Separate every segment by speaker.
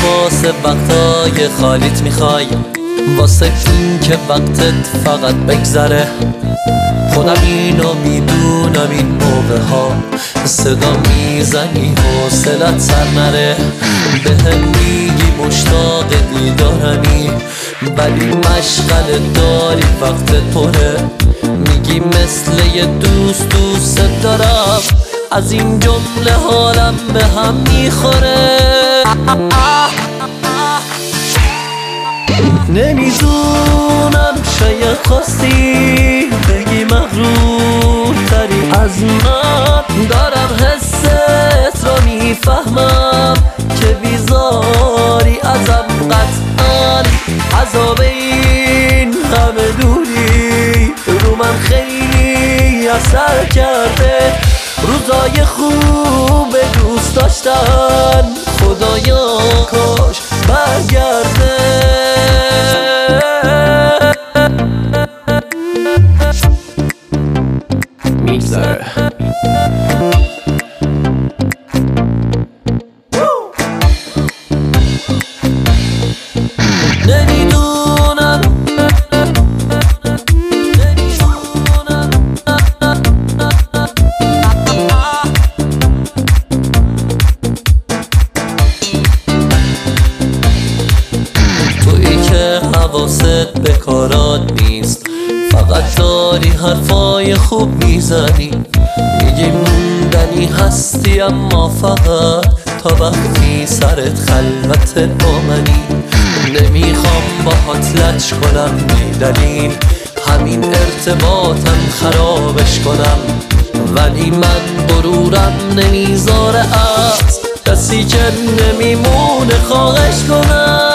Speaker 1: واسه وقتای خالیت میخوای، واسه این که وقتت فقط بگذره. خودم اینو میدونم این موقع ها صدا میزنی حوصلت سر نره. بهم میگی مشتاق دیدارمی ولی مشغله داری وقتت پره. میگی مثل یه دوست دارم، از این جمله حالم به هم میخوره. نمیدونم شاید خواستی بگی مغرور تری از من، دارم حست رو میفهمم که بیزاری ازم قطعا. عذاب این همه دوری رو من خیلی اثر کرده. روزای خوب دوست داشتن خدایا کاش برگرده. میگذره نمیدونم تویی که حواست به کارات نیست، فقط داری حرفای خوب میزنی. میگی موندنی هستی اما فقط تا وقتی سرت خلوت با منی. نمیخوام باهات لج کنم بی دلیل، همین ارتباطم خرابش کنم، ولی من غرورم نمیذاره از کسی که نمیمونه خواهش کنم.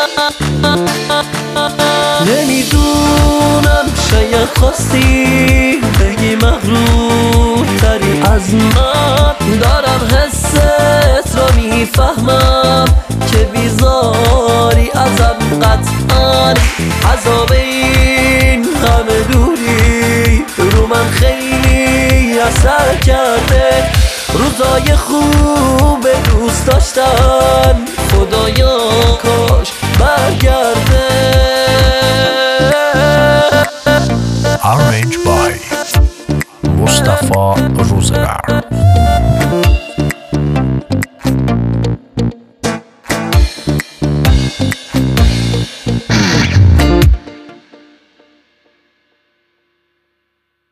Speaker 1: نمیدونم شاید خواستی بگی مغرور تری از من، دارم حست رو میفهمم که بیزاری ازم قطعا. عذاب این همه دوری رو من خیلی اثر کرده. روزای خوب دوست داشتن خدایا